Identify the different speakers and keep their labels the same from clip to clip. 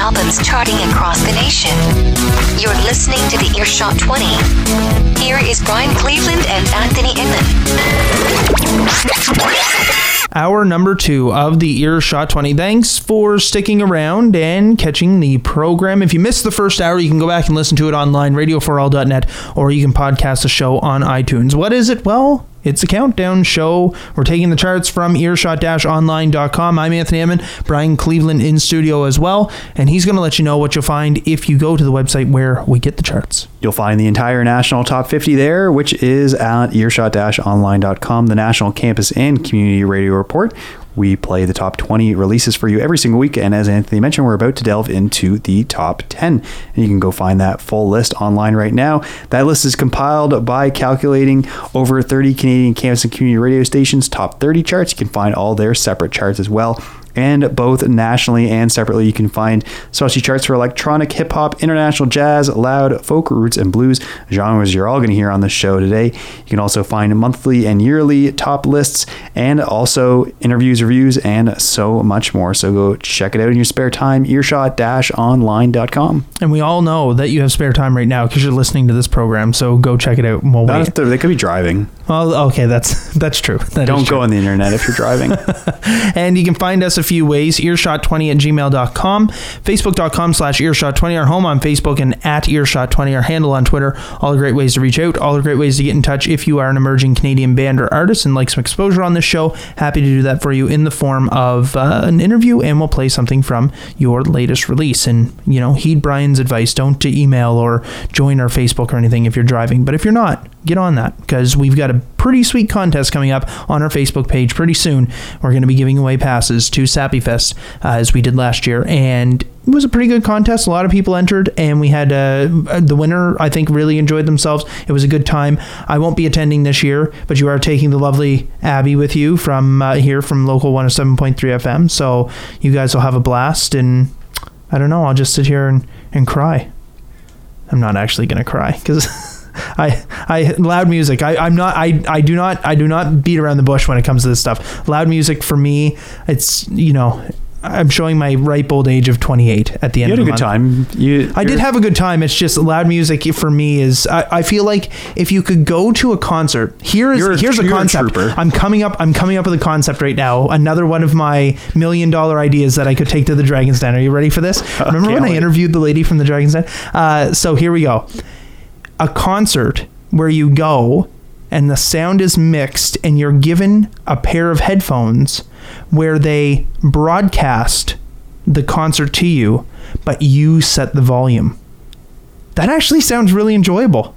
Speaker 1: albums charting across the nation. You're listening to the Earshot 20. Here is Brian Cleveland and Anthony Inman.
Speaker 2: Hour number 2 of the Earshot 20. Thanks for sticking around and catching the program. If you missed the first hour, you can go back and listen to it online, radio4all.net, or you can podcast the show on iTunes. What is it? Well, it's a countdown show. We're taking the charts from earshot-online.com. I'm Anthony Inman, Brian Cleveland in studio as well, and he's going to let you know what you'll find if you go to the website where we get the charts.
Speaker 3: You'll find the entire national top 50 there, which is at earshot-online.com, the National Campus and Community Radio Report. We play the top 20 releases for you every single week, and as Anthony mentioned, we're about to delve into the top 10, and you can go find that full list online right now. That list is compiled by calculating over 30 Canadian campus and community radio stations' top 30 charts. You can find all their separate charts as well. And both nationally and separately, you can find specialty charts for electronic, hip-hop, international jazz, loud, folk, roots, and blues, genres you're all going to hear on this show today. You can also find monthly and yearly top lists, and also interviews, reviews, and so much more. So go check it out in your spare time, earshot-online.com.
Speaker 2: And we all know that you have spare time right now because you're listening to this program, so go check it out.
Speaker 3: They could be driving.
Speaker 2: Well, okay, that's true.
Speaker 3: Don't go on the internet if you're driving.
Speaker 2: And you can find us a few ways: earshot20@gmail.com, facebook.com/earshot20, our home on Facebook, and at earshot20, our handle on Twitter. All the great ways to reach out, all the great ways to get in touch if you are an emerging Canadian band or artist and like some exposure on this show. Happy to do that for you in the form of an interview, and we'll play something from your latest release. And, you know, heed Brian's advice. Don't email or join our Facebook or anything if you're driving. But if you're not, get on that, because we've got a pretty sweet contest coming up on our Facebook page pretty soon. We're going to be giving away passes to Sappy Fest as we did last year, and it was a pretty good contest. A lot of people entered, and we had the winner, I think, really enjoyed themselves. It was a good time. I won't be attending this year, but you are taking the lovely Abby with you from here from local 107.3 FM, so you guys will have a blast, and I don't know, I'll just sit here and cry. I'm not actually going to cry because I loud music. I do not beat around the bush when it comes to this stuff. Loud music for me, it's, you know, I'm showing my ripe old age of 28 at the end of the month. You had a good time. I did have a good time. It's just loud music for me is, I feel like if you could go to a concert, here's a concept. I'm coming up with a concept right now. Another one of my $1 million ideas that I could take to the Dragon's Den. Are you ready for this? Remember when I interviewed the lady from the Dragon's Den? So here we go. A concert where you go and the sound is mixed and you're given a pair of headphones where they broadcast the concert to you, but you set the volume. That actually sounds really enjoyable.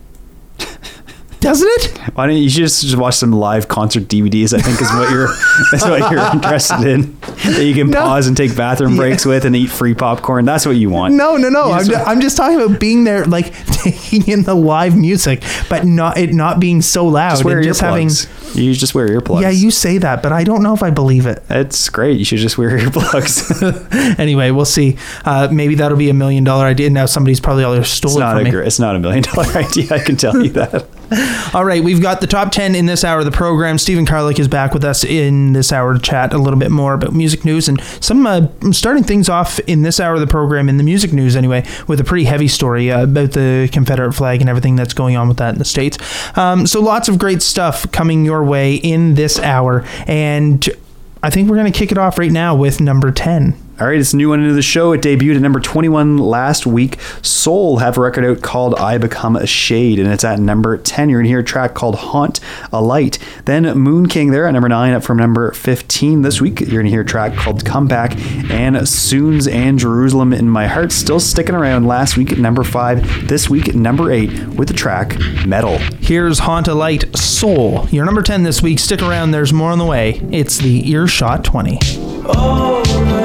Speaker 2: Doesn't it?
Speaker 3: Why don't you just watch some live concert DVDs? I think is what you're interested in. That you can pause and take bathroom breaks with and eat free popcorn. That's what you want.
Speaker 2: No. I'm just talking about being there, like taking in the live music, but not being so loud.
Speaker 3: Just wear earplugs. You just wear earplugs.
Speaker 2: Yeah, you say that, but I don't know if I believe it.
Speaker 3: It's great. You should just wear earplugs.
Speaker 2: Anyway, we'll see. Maybe that'll be $1 million idea. Now somebody's probably already stole it from me.
Speaker 3: It's not $1 million idea. I can tell you that.
Speaker 2: All right, we've got the top 10 in this hour of the program. Stephen Karlik is back with us in this hour to chat a little bit more about music news and some starting things off in this hour of the program, in the music news anyway, with a pretty heavy story about the Confederate flag and everything that's going on with that in the States. So lots of great stuff coming your way in this hour, and I think we're going to kick it off right now with number 10.
Speaker 3: All right, it's a new one into the show. It debuted at number 21 last week. Soul have a record out called I Become a Shade, and it's at number 10. You're going to hear a track called Haunt a Light. Then Moon King there at number 9, up from number 15 this week. You're going to hear a track called Comeback, and Soons and Jerusalem in My Heart still sticking around last week at number 5. This week at number 8 with the track Metal.
Speaker 2: Here's Haunt a Light, Soul. Your number 10 this week. Stick around, there's more on the way. It's the Earshot 20.
Speaker 4: Oh,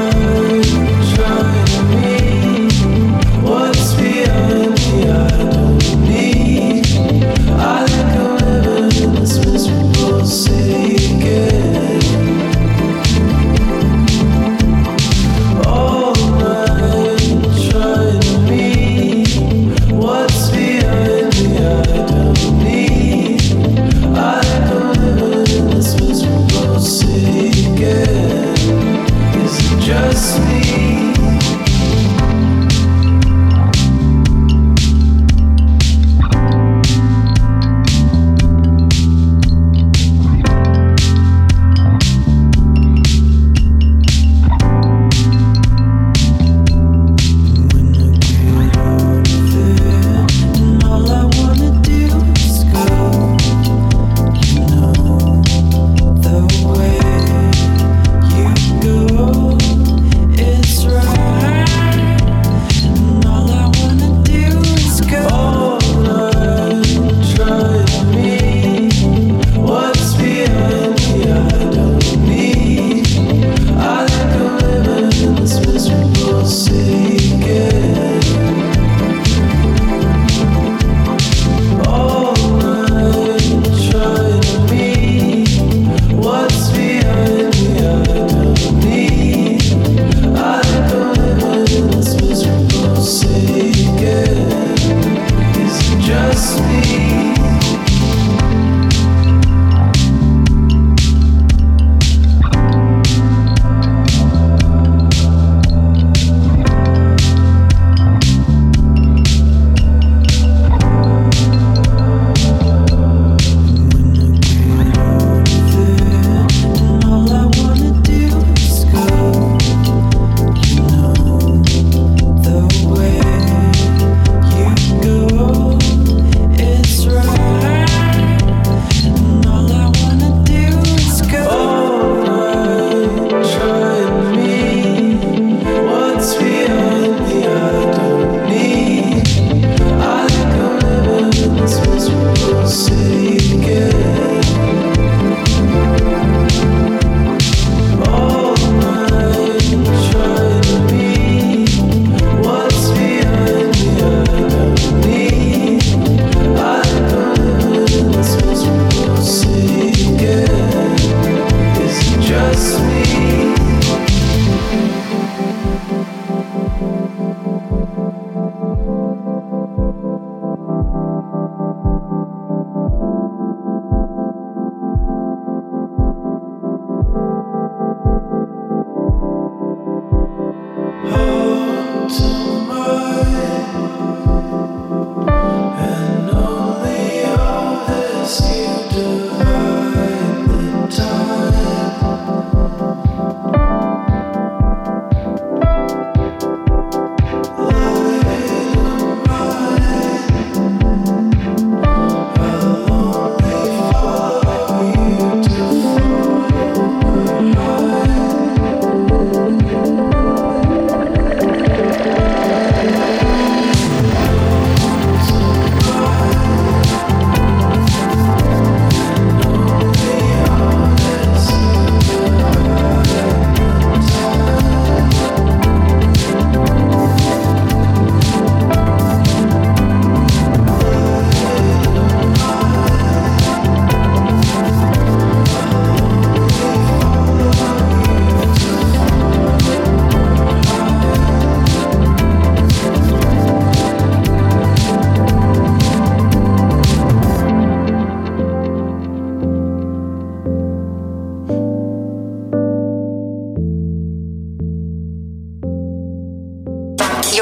Speaker 4: what's behind me, I don't need. I think I'm living in this miserable city again. All night trying to be. What's behind me, I don't need. I think I'm living in this miserable city again. 'Cause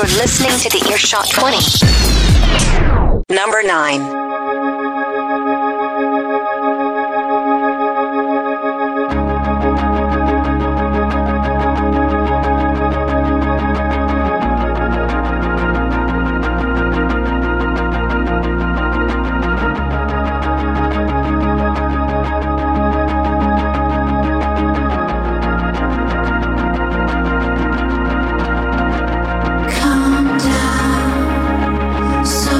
Speaker 1: You're listening to the Earshot 20. Number 9.
Speaker 5: Calm down, so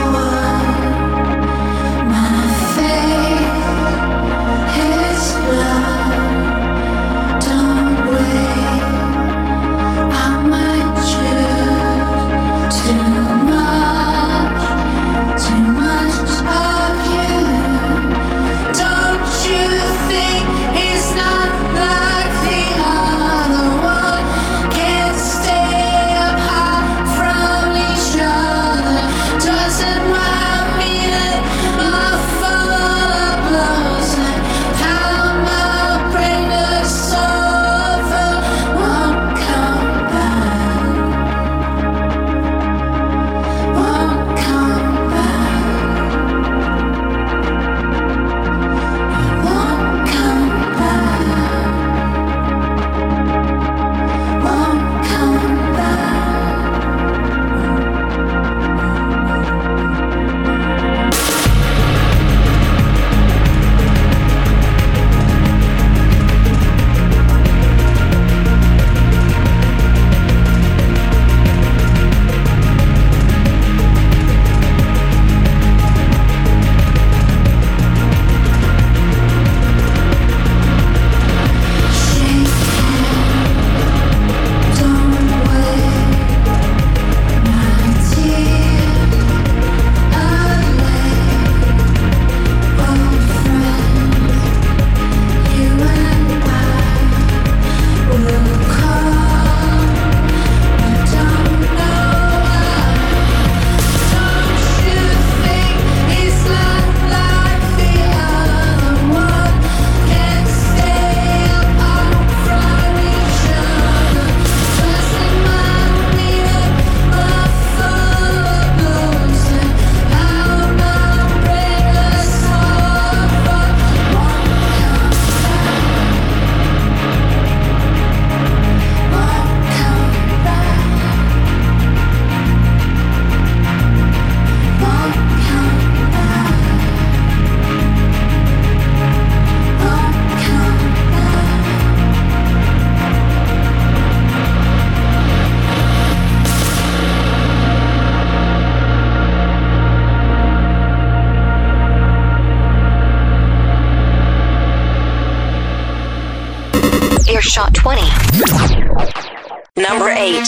Speaker 1: Earshot 20. Number 8.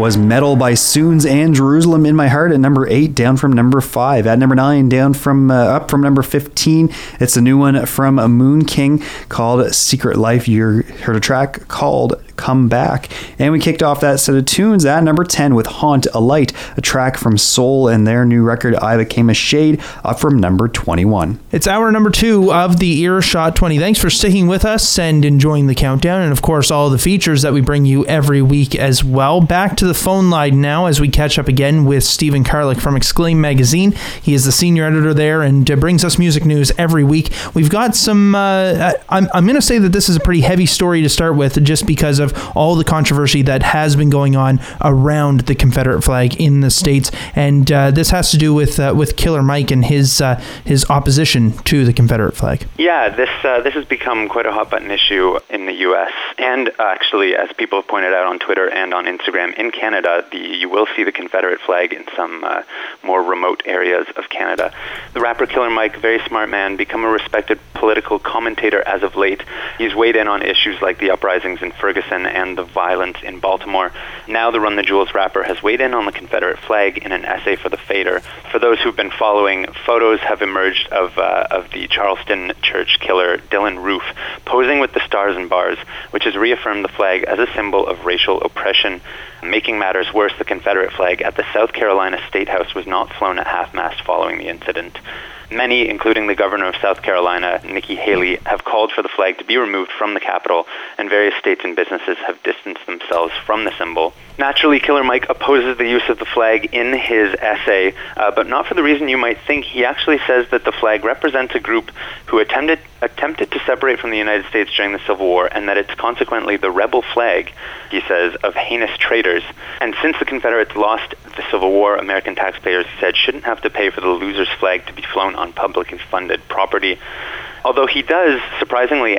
Speaker 3: was Metal by Soons and Jerusalem in My Heart at number 8, down from number 5. At number 9, down from up from number 15, it's a new one from Moon King called Secret Life. You heard a track called Come Back. And we kicked off that set of tunes at number 10 with Haunt a Light, a track from Soul and their new record I Became a Shade, up from number 21.
Speaker 2: It's hour number 2 of the Earshot 20. Thanks for sticking with us and enjoying the countdown, and of course all the features that we bring you every week as well. Back to the phone line now as we catch up again with Stephen Karlik from Exclaim Magazine. He is the senior editor there and brings us music news every week. We've got some, I'm going to say that this is a pretty heavy story to start with, just because of all the controversy that has been going on around the Confederate flag in the States, and this has to do with Killer Mike and his opposition to the Confederate flag.
Speaker 6: Yeah, this has become quite a hot button issue in the U.S. and actually, as people have pointed out on Twitter and on Instagram, in Canada, you will see the Confederate flag in some more remote areas of Canada. The rapper Killer Mike, very smart man, become a respected political commentator as of late. He's weighed in on issues like the uprisings in Ferguson and the violence in Baltimore. Now the Run the Jewels rapper has weighed in on the Confederate flag in an essay for The Fader. For those who've been following, photos have emerged of the Charleston church killer Dylan Roof posing with the stars and bars, which has reaffirmed the flag as a symbol of racial oppression. Making matters worse, the Confederate flag at the South Carolina State House was not flown at half-mast following the incident. Many, including the governor of South Carolina, Nikki Haley, have called for the flag to be removed from the Capitol, and various states and businesses have distanced themselves from the symbol. Naturally, Killer Mike opposes the use of the flag in his essay, but not for the reason you might think. He actually says that the flag represents a group who attempted to separate from the United States during the Civil War, and that it's consequently the rebel flag, he says, of heinous traitors. And since the Confederates lost the Civil War, American taxpayers, he said, shouldn't have to pay for the loser's flag to be flown on publicly funded property. Although he does, surprisingly,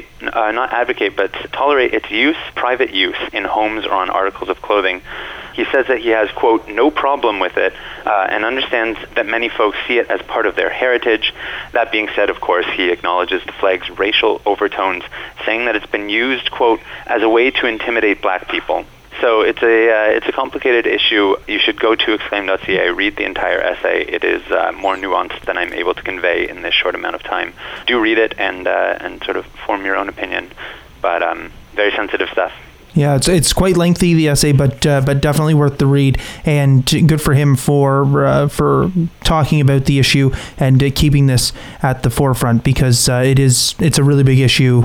Speaker 6: but tolerate its use, private use, in homes or on articles of clothing. He says that he has, quote, no problem with it, and understands that many folks see it as part of their heritage. That being said, of course, he acknowledges the flag's racial overtones, saying that it's been used, quote, as a way to intimidate black people. So it's a complicated issue. You should go to exclaim.ca, read the entire essay. It is more nuanced than I'm able to convey in this short amount of time. Do read it and sort of form your own opinion. But very sensitive stuff.
Speaker 2: Yeah, it's quite lengthy, the essay, but definitely worth the read, and good for him for talking about the issue and keeping this at the forefront, because it's a really big issue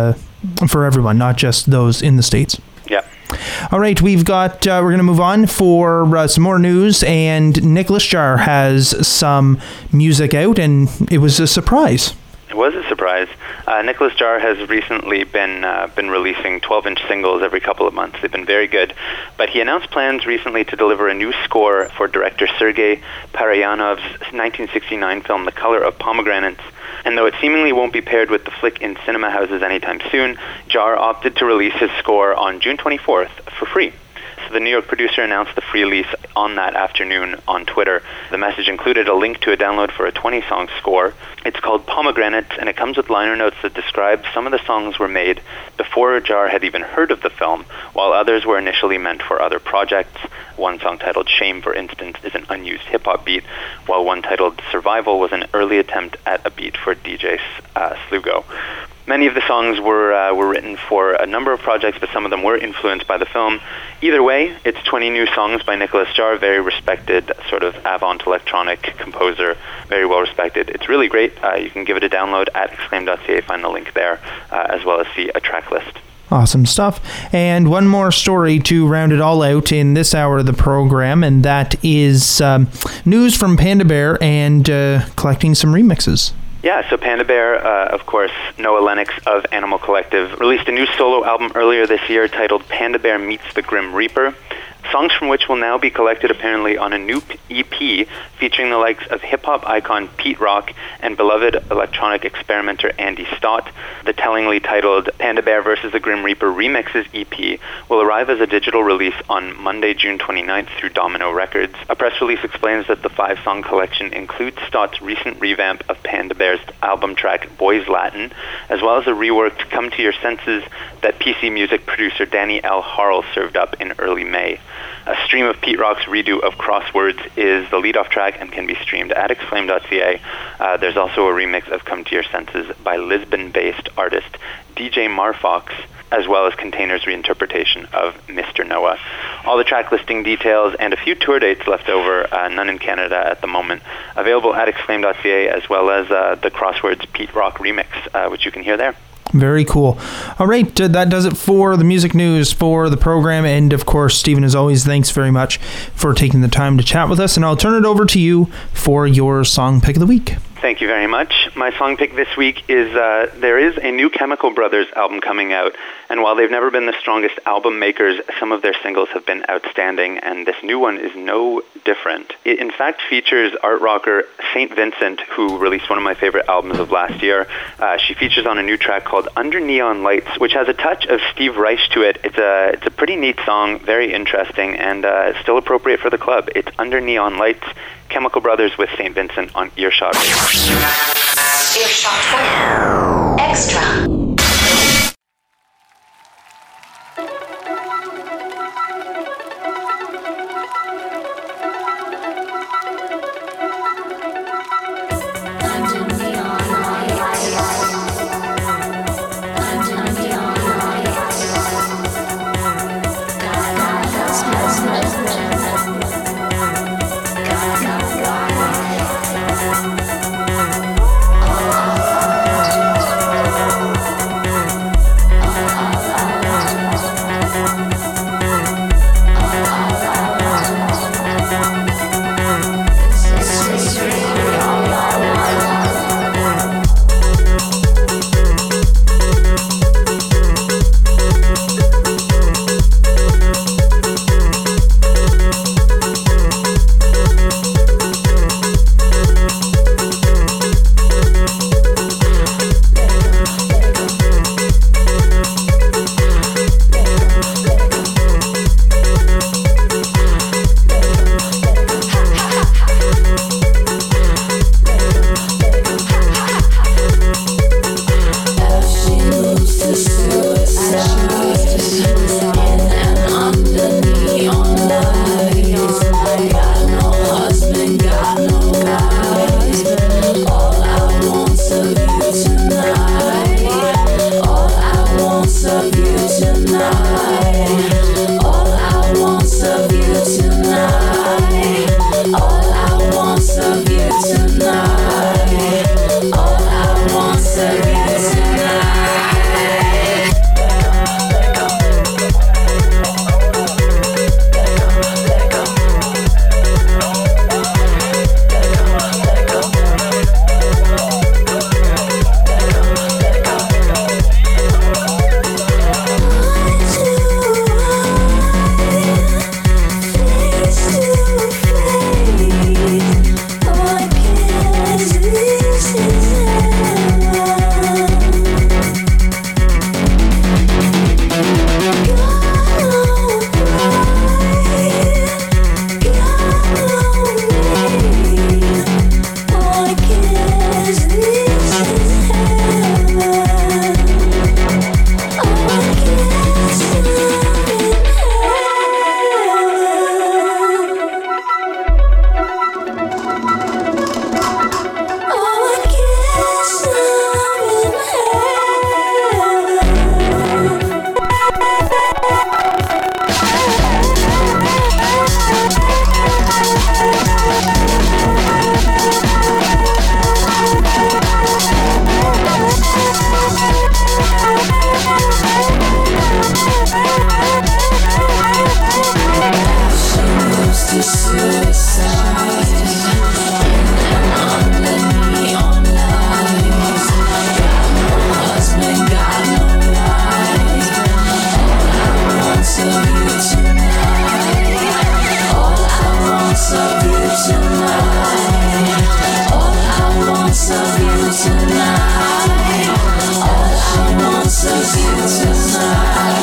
Speaker 2: for everyone, not just those in the States.
Speaker 6: Yeah.
Speaker 2: All right, we're going to move on for some more news, and Nicholas Jar has some music out, and it was a surprise.
Speaker 6: It was a surprise. Nicholas Jar has recently been releasing 12-inch singles every couple of months. They've been very good. But he announced plans recently to deliver a new score for director Sergei Parayanov's 1969 film The Color of Pomegranates. And though it seemingly won't be paired with the flick in cinema houses anytime soon, Jar opted to release his score on June 24th for free. So the New York producer announced the free release on that afternoon on Twitter. The message included a link to a download for a 20-song score. It's called Pomegranates, and it comes with liner notes that describe some of the songs were made before Jar had even heard of the film, while others were initially meant for other projects. One song titled Shame, for instance, is an unused hip-hop beat, while one titled Survival was an early attempt at a beat for DJ Slugo. Many of the songs were written for a number of projects, but some of them were influenced by the film. Either way, it's 20 new songs by Nicholas Jar, very respected, sort of avant electronic composer, very well respected. It's really great. You can give it a download at exclaim.ca, find the link there, as well as see a track list.
Speaker 2: Awesome stuff. And one more story to round it all out in this hour of the program, and that is news from Panda Bear and collecting some remixes.
Speaker 6: Yeah, so Panda Bear, of course, Noah Lennox of Animal Collective, released a new solo album earlier this year titled Panda Bear Meets the Grim Reaper, songs from which will now be collected apparently on a new EP featuring the likes of hip-hop icon Pete Rock and beloved electronic experimenter Andy Stott. The tellingly titled Panda Bear vs. the Grim Reaper Remixes EP will arrive as a digital release on Monday, June 29th through Domino Records. A press release explains that the 5-song collection includes Stott's recent revamp of Panda Bear's album track Boys Latin, as well as a reworked Come to Your Senses that PC Music producer Danny L. Harrell served up in early May. A Stream of Pete Rock's redo of Crosswords is the lead-off track and can be streamed at xflame.ca. There's also a remix of Come to Your Senses by Lisbon-based artist DJ Marfox, as well as Container's reinterpretation of Mr. Noah. All the track listing details and a few tour dates left over, none in Canada at the moment, available at xflame.ca, as well as the Crosswords Pete Rock remix, which you can hear there.
Speaker 2: Very cool. All right, that does it for the music news for the program. And of course, Stephen, as always, thanks very much for taking the time to chat with us. And I'll turn it over to you for your song pick of the week.
Speaker 6: Thank you very much. My song pick this week is there is a new Chemical Brothers album coming out, and while they've never been the strongest album makers, some of their singles have been outstanding, and this new one is no different. It in fact features art rocker St. Vincent, who released one of my favorite albums of last year. She features on a new track called Under Neon Lights, which has a touch of Steve Reich to it. It's a pretty neat song, very interesting, and still appropriate for the club. It's Under Neon Lights, Chemical Brothers with St. Vincent on Earshot Radio.
Speaker 1: Earshot 20 Extra.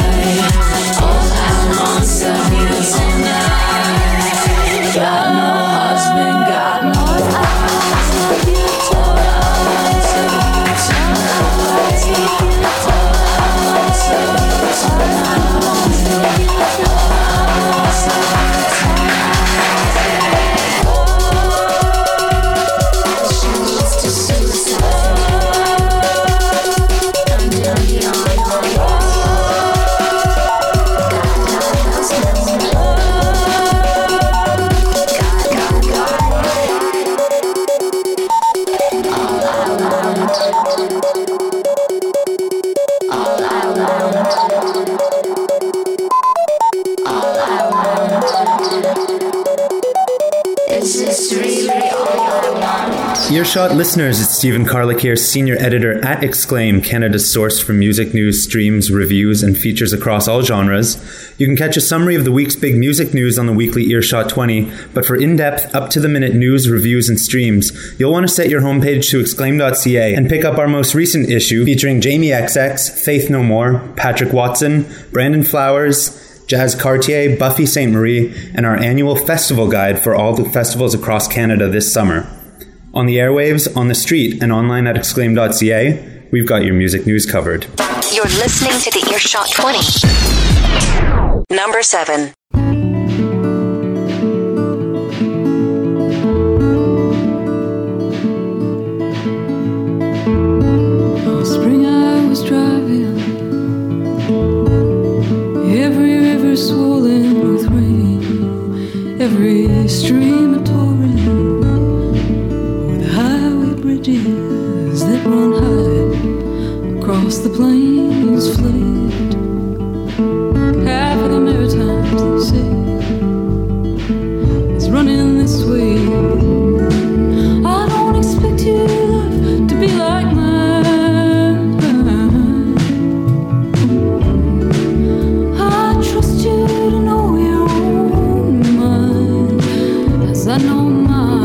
Speaker 5: Got no
Speaker 7: Earshot listeners, it's Stephen Carlick here, Senior Editor at Exclaim, Canada's source for music news, streams, reviews, and features across all genres. You can catch a summary of the week's big music news on the weekly Earshot 20, but for in-depth, up-to-the-minute news, reviews, and streams, you'll want to set your homepage to exclaim.ca and pick up our most recent issue featuring Jamie XX, Faith No More, Patrick Watson, Brandon Flowers, Jazz Cartier, Buffy St. Marie, and our annual festival guide for all the festivals across Canada this summer. On the airwaves, on the street, and online at exclaim.ca, we've got your music news covered.
Speaker 1: You're listening to the Earshot 20. Number 7.
Speaker 8: Last spring I was driving, every river swollen with rain, every stream a torrent, bridges that run high across the plains flit. Half of the Maritimes, they say, is running this way. I don't expect your life to be like mine. I trust you to know your own mind, as I know mine.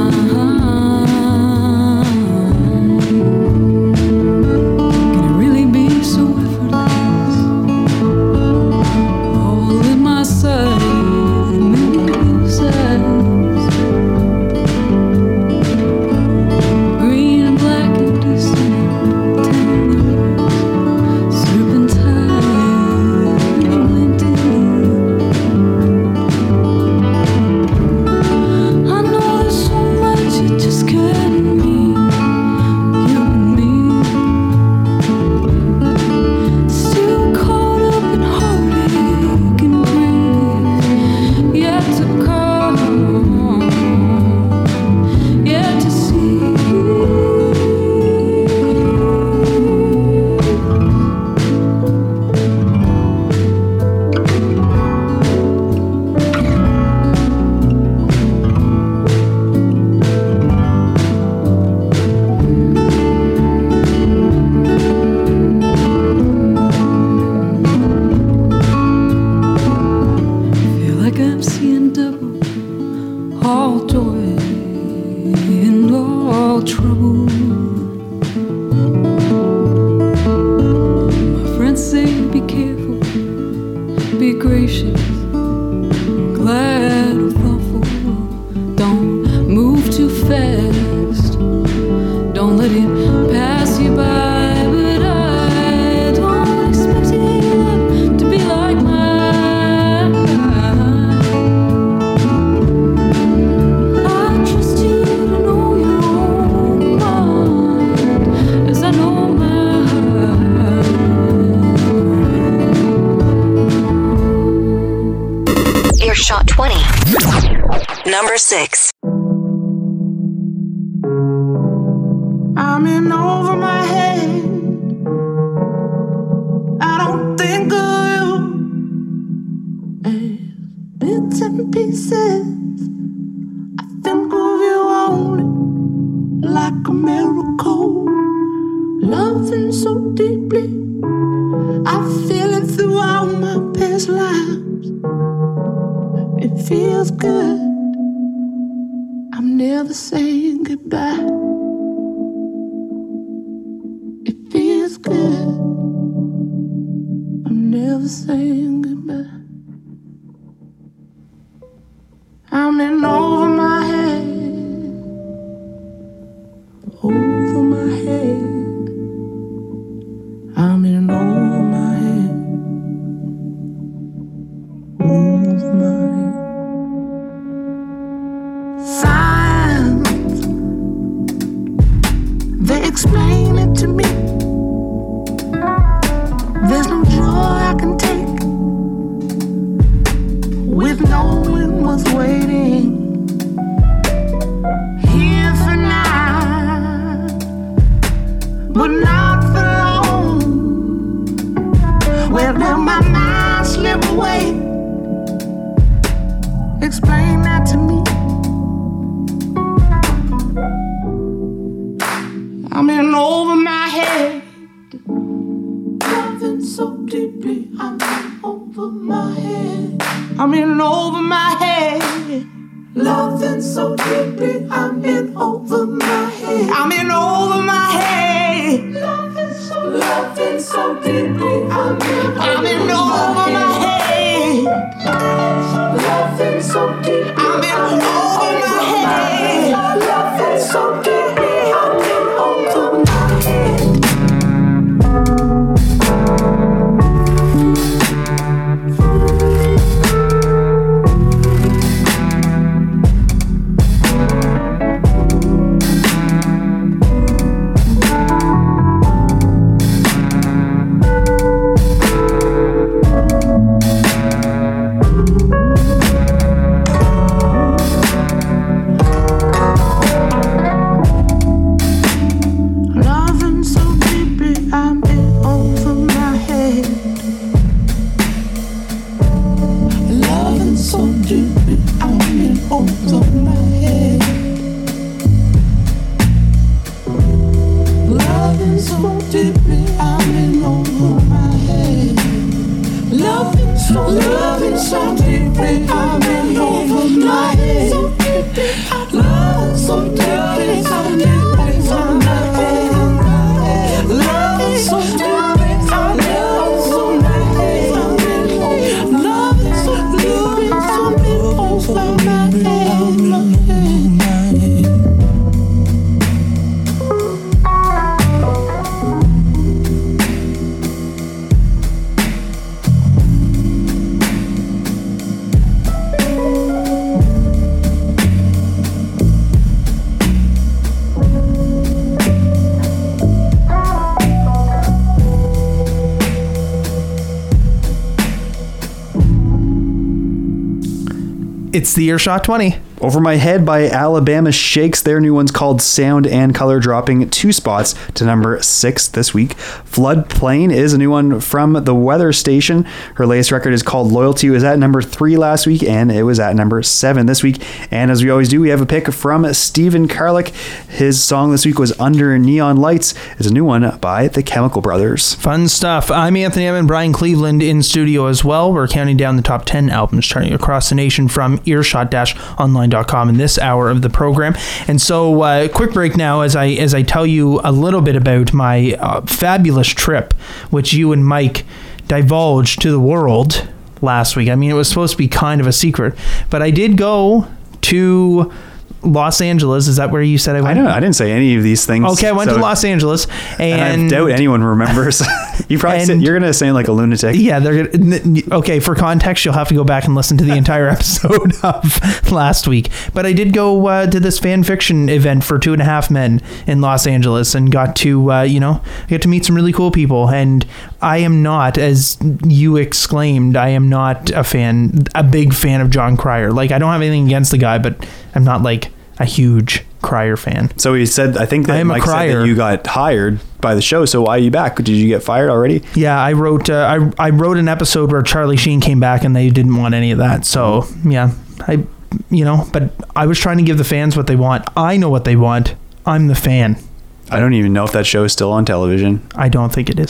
Speaker 1: Earshot 20. Number 6.
Speaker 4: I'm in over my head. I don't think of you as bits and pieces. I think of you only like a miracle. Loving so deeply, I feel it throughout my past lives. It feels good. I'm never saying goodbye. It feels good. I'm never saying goodbye. I'm in over my head. Over my head. I'm in over my head. Over my head. Signs, they explain it to me. There's no joy I can take with knowing what's waiting here for now, but not for long. Where will my mind slip away? Explain that to me. I'm in over my head. Loving so deeply, I'm in over my head. I'm in over my head. Loving so deeply, I'm in over my head. I'm in over my head. Loving so deeply, I'm in over my head. Loving so deeply, I'm in over my head. Loving so deeply, I'm in over my head.
Speaker 2: It's the Earshot 20.
Speaker 3: Over My Head by Alabama Shakes. Their new one's called Sound and Color, dropping 2 spots to number 6 this week. Floodplain is a new one from The Weather Station. Her latest record is called Loyalty. It was at number 3 last week, and it was at number 7 this week. And as we always do, we have a pick from Stephen Karlik. His song this week was Under Neon Lights. It's a new one by the Chemical Brothers.
Speaker 2: Fun stuff. I'm Anthony M. and Brian Cleveland in studio as well. We're counting down the top 10 albums charting across the nation from earshot-online.com in this hour of the program. And so quick break now as I tell you a little bit about my fabulous trip, which you and Mike divulged to the world last week. I mean, it was supposed to be kind of a secret, but I did go to Los Angeles. Is that where you said I went?
Speaker 3: I didn't say any of these things.
Speaker 2: Okay, I went to Los Angeles, and
Speaker 3: I doubt anyone remembers. You probably you're going to sound like a lunatic.
Speaker 2: Yeah, okay. For context, you'll have to go back and listen to the entire episode of last week. But I did go to this fan fiction event for 2.5 Men in Los Angeles, and got to get to meet some really cool people. And I am not, as you exclaimed, I am not a big fan of John Cryer. Like, I don't have anything against the guy, but I'm not like a huge Cryer fan.
Speaker 3: So he said, I think that Mike said that you got hired by the show. So why are you back? Did you get fired already?
Speaker 2: Yeah, I wrote an episode where Charlie Sheen came back and they didn't want any of that. So yeah, but I was trying to give the fans what they want. I know what they want. I'm the fan.
Speaker 3: I don't even know if that show is still on television.
Speaker 2: I don't think it is.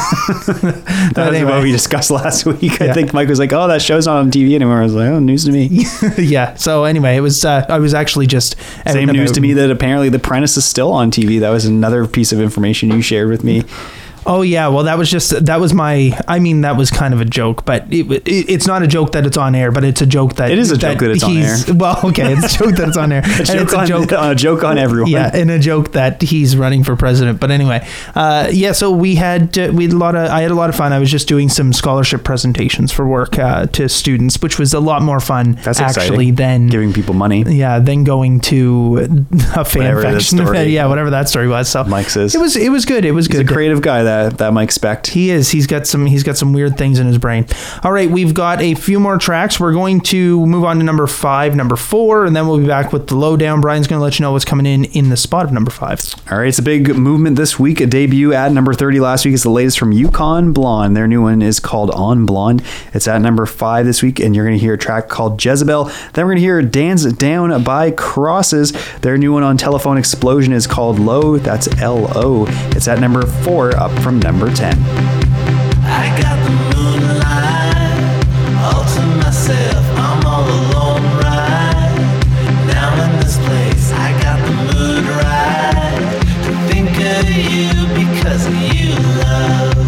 Speaker 3: That was what we discussed last week. Yeah. I think Mike was like, "Oh, that show's not on TV anymore." I was like, "Oh, news to me."
Speaker 2: Yeah. So anyway, it was. I was actually just
Speaker 3: same news to me that apparently The Apprentice is still on TV. That was another piece of information you shared with me.
Speaker 2: Oh yeah, well that was kind of a joke, but it's not a joke that it's on air, but it's a joke that
Speaker 3: it is a joke that it's on air.
Speaker 2: Well, okay, it's a joke that it's on air.
Speaker 3: a joke on everyone.
Speaker 2: Yeah, and a joke that he's running for president. But anyway, so I had a lot of fun. I was just doing some scholarship presentations for work to students, which was a lot more fun.
Speaker 3: That's
Speaker 2: actually
Speaker 3: exciting.
Speaker 2: Than
Speaker 3: giving people money.
Speaker 2: Yeah, than going to a fan fiction event. Yeah, whatever that story was. So
Speaker 3: Mike says
Speaker 2: it was good. It was good.
Speaker 3: He's a creative guy. that Mike Specht.
Speaker 2: He is. He's got some weird things in his brain. All right, we've got a few more tracks. We're going to move on to number 5, number 4, and then we'll be back with the lowdown. Brian's going to let you know what's coming in the spot of number 5.
Speaker 3: All right, it's a big movement this week. A debut at number 30 last week is the latest from Yukon Blonde. Their new one is called On Blonde. It's at number 5 this week, and you're going to hear a track called Jezebel. Then we're going to hear Dance Down by Crosses. Their new one on Telephone Explosion is called Low. That's L-O. It's at number 4, up from number 10.
Speaker 4: I got the moonlight all to myself. I'm all alone right now in this place. I got the mood right to think of you because of you, love.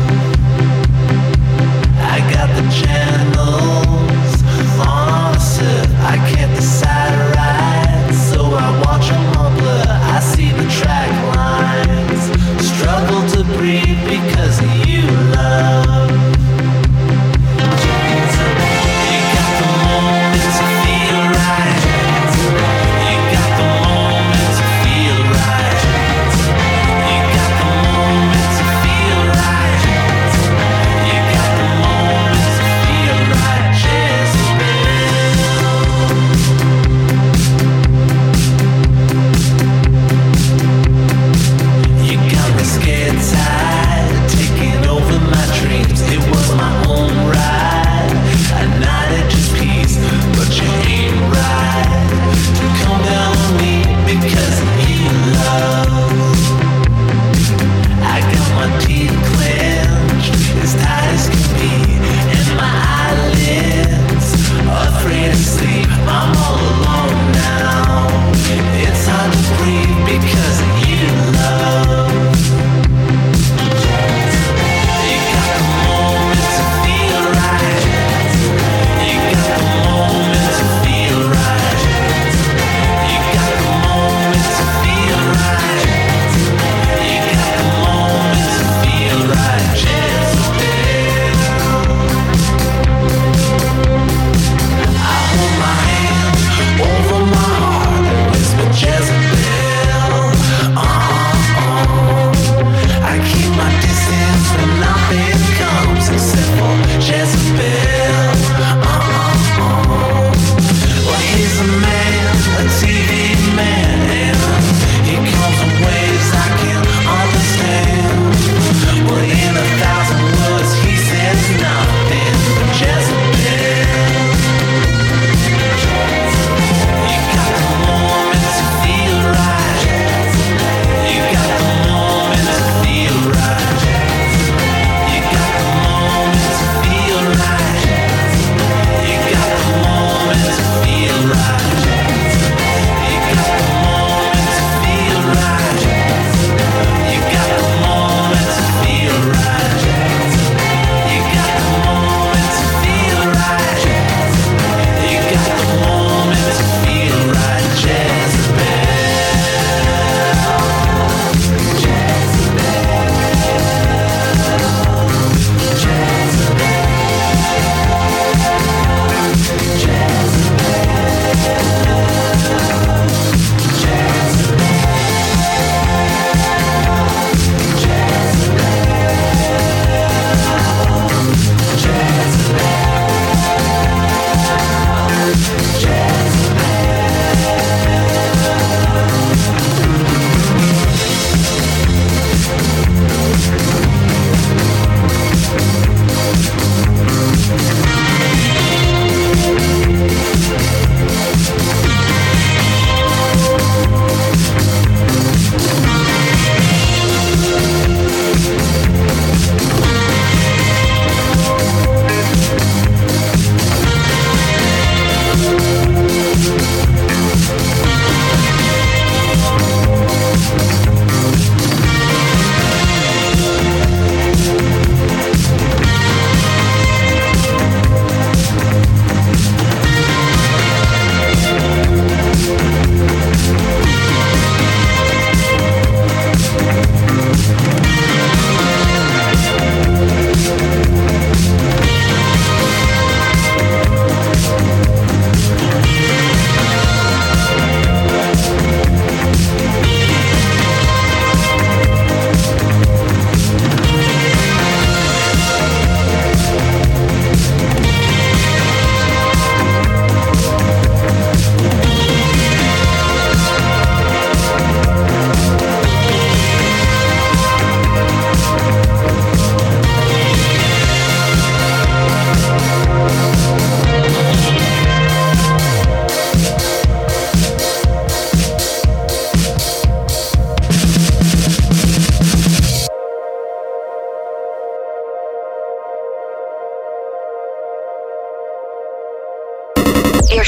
Speaker 4: I got the channels on a sip. I can't decide right, so I watch them all blur. I see the track lines struggle to breathe because of you, love.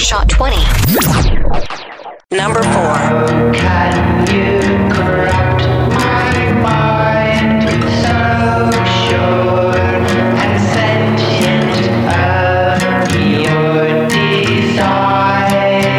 Speaker 1: Earshot 20. Number 4.
Speaker 4: Can you corrupt my mind so sure and sentient of your design?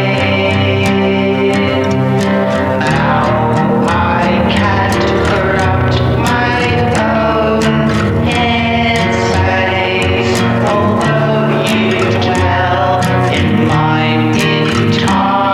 Speaker 4: Now I can't corrupt my own headspace, although you dwell in mine in time.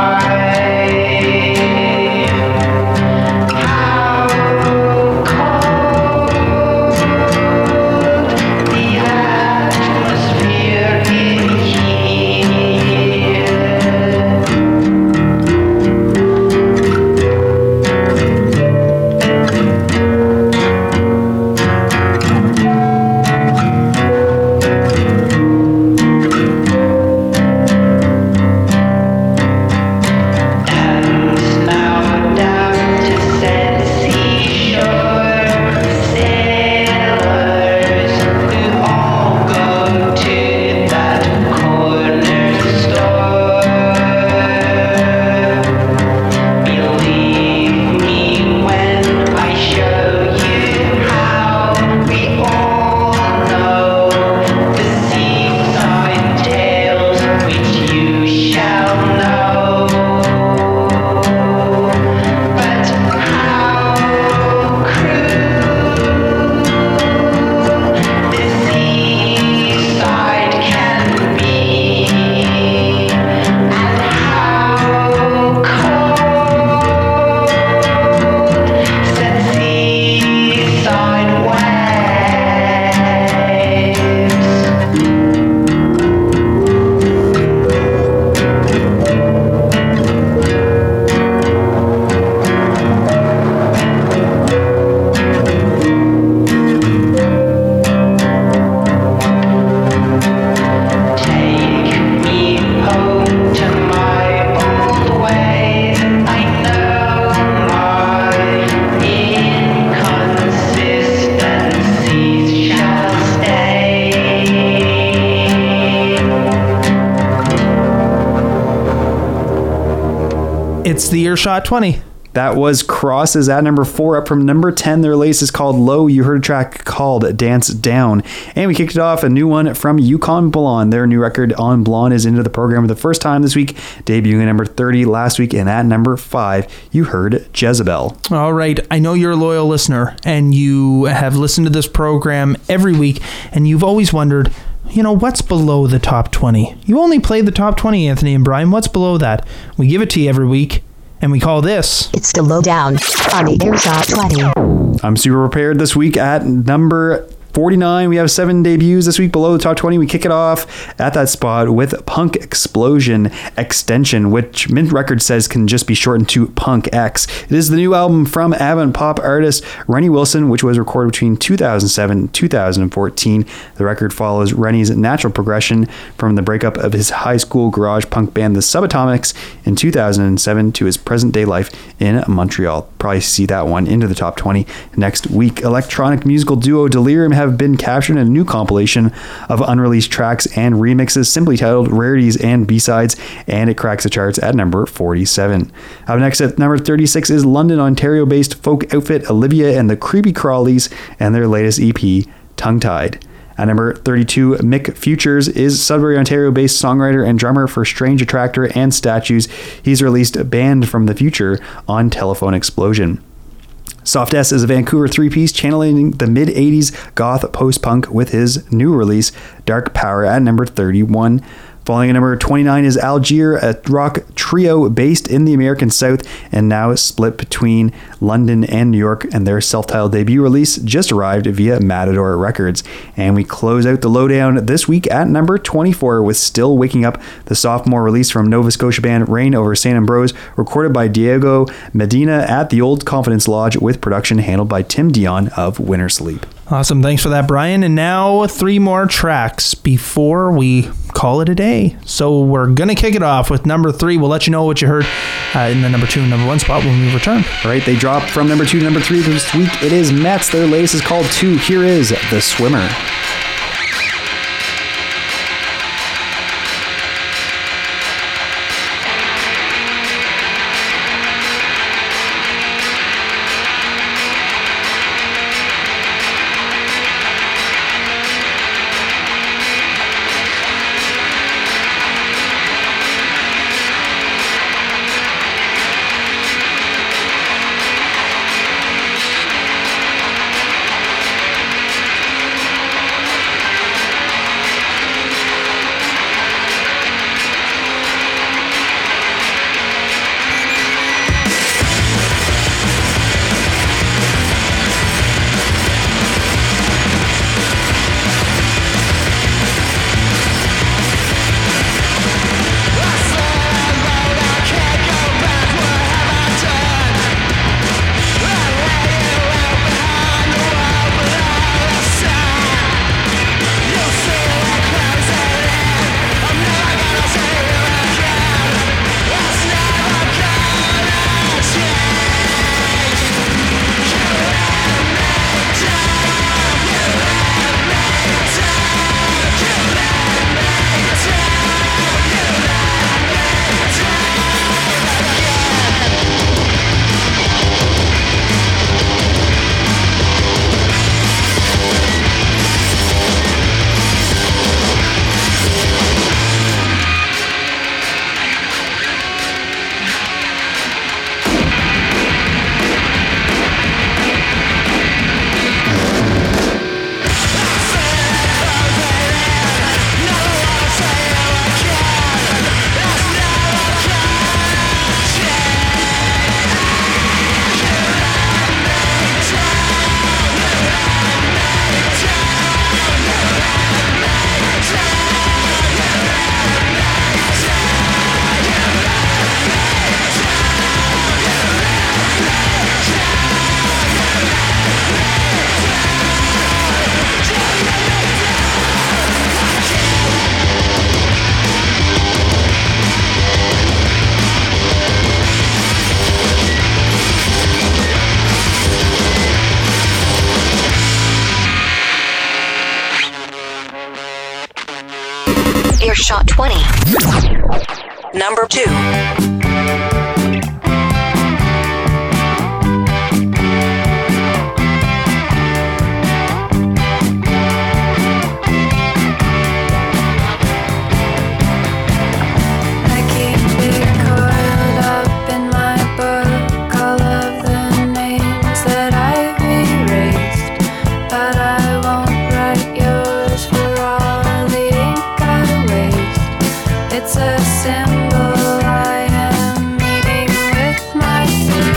Speaker 2: It's the Earshot 20.
Speaker 3: That was Crosses at number 4, up from number 10. Their latest is called Low. You heard a track called Dance Down. And we kicked it off, a new one from Yukon Blonde. Their new record On Blonde is into the program for the first time this week, debuting at number 30 last week. And at number 5, you heard Jezebel.
Speaker 2: All right. I know you're a loyal listener and you have listened to this program every week and you've always wondered, you know, what's below the top 20? You only play the top 20, Anthony and Brian. What's below that? We give it to you every week, and we call this...
Speaker 1: It's the Lowdown on the Earshot 20.
Speaker 3: I'm super prepared this week at number 49. We have 7 debuts this week below the top 20. We kick it off at that spot with Punk Explosion Extension, which Mint Records says can just be shortened to Punk X. It is the new album from avant pop artist Rennie Wilson, which was recorded between 2007 and 2014. The record follows Rennie's natural progression from the breakup of his high school garage punk band, the Subatomics, in 2007 to his present day life in Montreal. Probably see that one into the top 20 next week. Electronic musical duo Delirium have been captured in a new compilation of unreleased tracks and remixes simply titled Rarities and B-Sides, and it cracks the charts at number 47. Up next at number 36 is London, Ontario-based folk outfit Olivia and the Creepy Crawlies and their latest EP, Tongue Tied. At number 32, Mick Futures is Sudbury, Ontario-based songwriter and drummer for Strange Attractor and Statues. He's released Banned from the Future on Telephone Explosion. Soft S is a Vancouver three-piece channeling the mid-80s goth post-punk with his new release, Dark Power, at number 31. Following at number 29 is Algier, a rock trio based in the American South and now split between London and New York, and their self-titled debut release just arrived via Matador Records. And we close out the lowdown this week at number 24 with Still Waking Up, the sophomore release from Nova Scotia band Reign Over St. Ambrose, recorded by Diego Medina at the Old Confidence Lodge with production handled by Tim Dion of Winter Sleep.
Speaker 2: Awesome. Thanks for that, Brian. And now 3 more tracks before we call it a day. So we're going to kick it off with number 3. We'll let you know what you heard in the number 2 and number 1 spot when we return.
Speaker 3: All right. They dropped from number 2 to number 3 this week. It is Mets. Their latest is called 2. Here is The Swimmer.
Speaker 1: Earshot 20. Number 2.
Speaker 8: It's a symbol I am meeting with myself.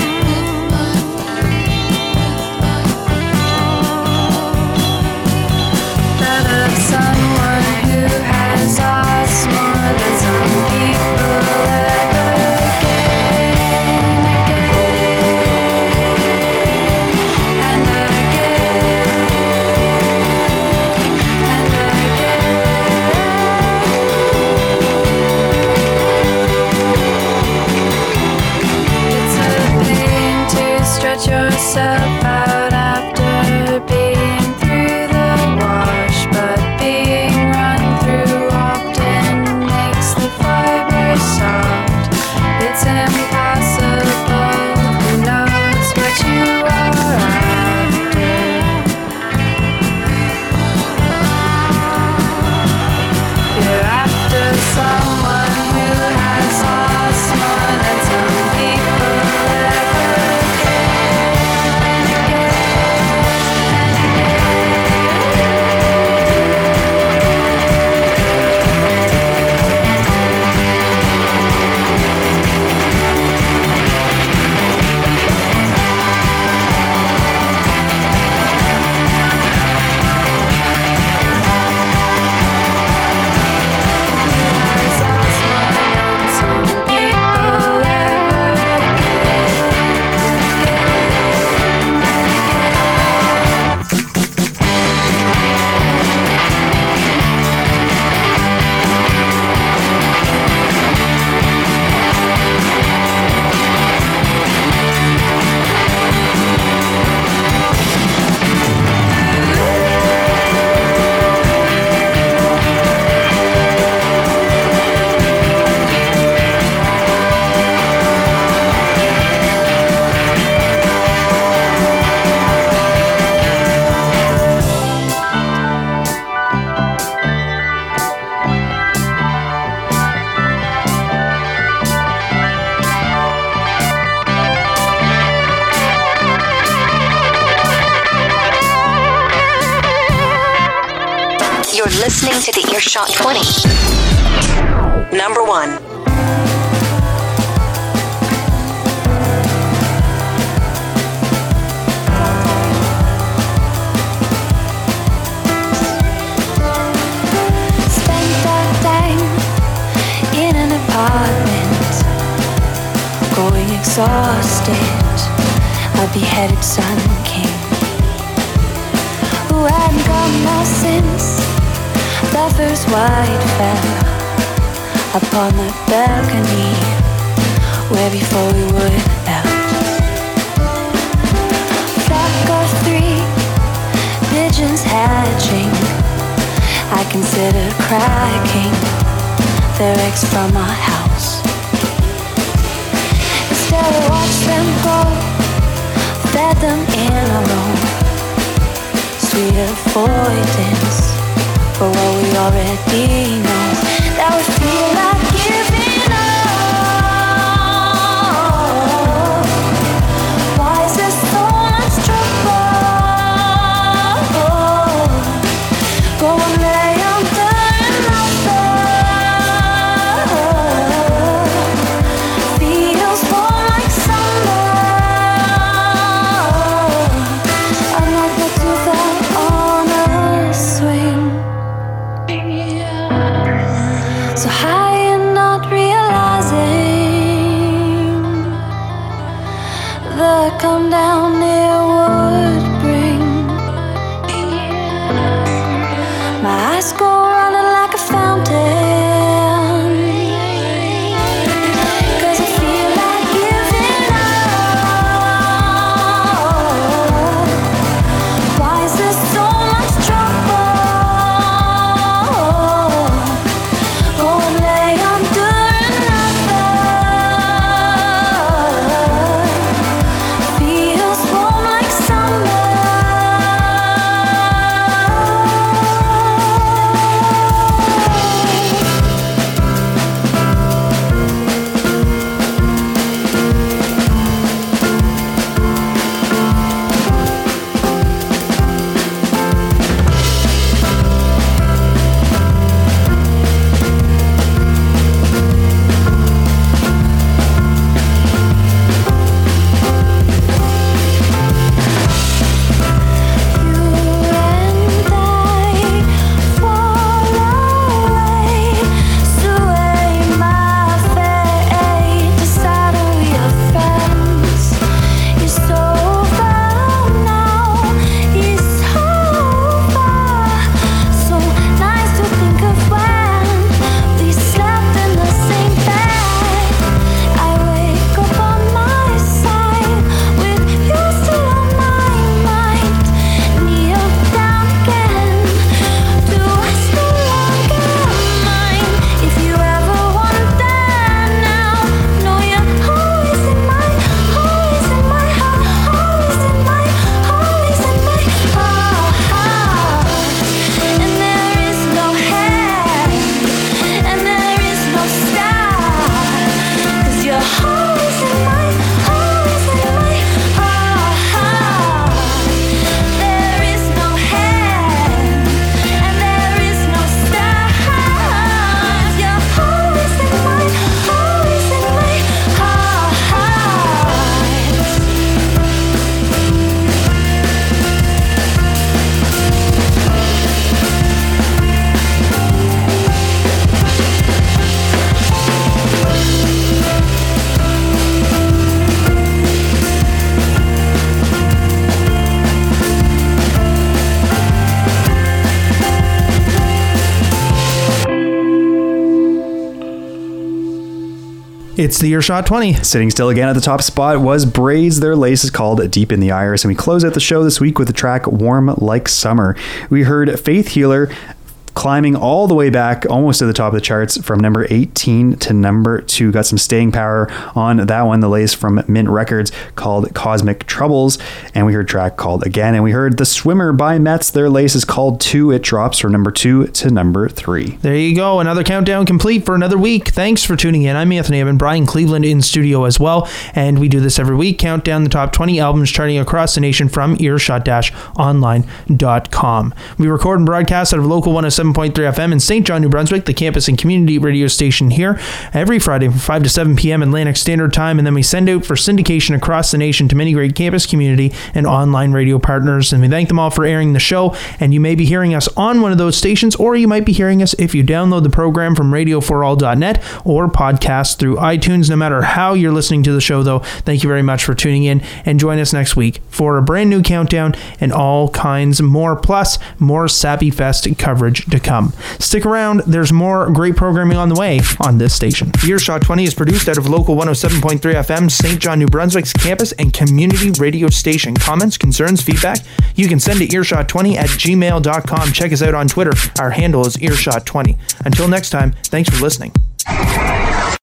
Speaker 8: That of someone who has asked more than some people ever again and again and again. Stretch yourself out after being through the wash, but being run through often makes the fibers soft. It's impossible, who knows what you are after. You're after someone who has lost more than some people ever.
Speaker 1: You're listening to the Earshot 20. Number 1.
Speaker 8: Spent our time in an apartment, growing exhausted, a beheaded sun king who hadn't gone now since the first white fell upon the balcony where before we would out. Flock of 3 pigeons hatching, I considered cracking their eggs from our house. Instead I watched them grow, fed them in a row, sweet avoidance for what we already know. That we feel like giving up. Why is there so much trouble? Go and lay under another. Feels warm like summer. I'm like the tooth out on a swing. So high and not real.
Speaker 2: It's the Earshot 20.
Speaker 3: Sitting still again at the top spot was Braids. Their latest is called Deep in the Iris. And we close out the show this week with the track Warm Like Summer. We heard Faith Healer climbing all the way back almost to the top of the charts from number 18 to number 2. Got some staying power on that one. The latest from Mint Records called Cosmic Troubles. And we heard a track called Again. And we heard The Swimmer by Mets. Their latest is called 2. It drops from number 2 to number 3.
Speaker 2: There you go. Another countdown complete for another week. Thanks for tuning in. I'm Anthony Evan, Brian Cleveland in studio as well. And we do this every week. Count down the top 20 albums charting across the nation from earshot-online.com. We record and broadcast out of local 107.3 FM in St. John, New Brunswick, the campus and community radio station here, every Friday from 5 to 7 p.m. Atlantic Standard Time, and then we send out for syndication across the nation to many great campus, community, and online radio partners, and we thank them all for airing the show. And you may be hearing us on one of those stations, or you might be hearing us if you download the program from radioforall.net or podcast through iTunes. No matter how you're listening to the show, though, thank you very much for tuning in, and join us next week for a brand new countdown and all kinds more, plus more Sappy Fest coverage to come. Stick around, there's more great programming on the way on this station. Earshot 20 is produced out of local 107.3 FM, St. John, New Brunswick's campus and community radio station. Comments, concerns, feedback, you can send to earshot20@gmail.com. Check us out on Twitter. Our handle is earshot20. Until next time, thanks for listening.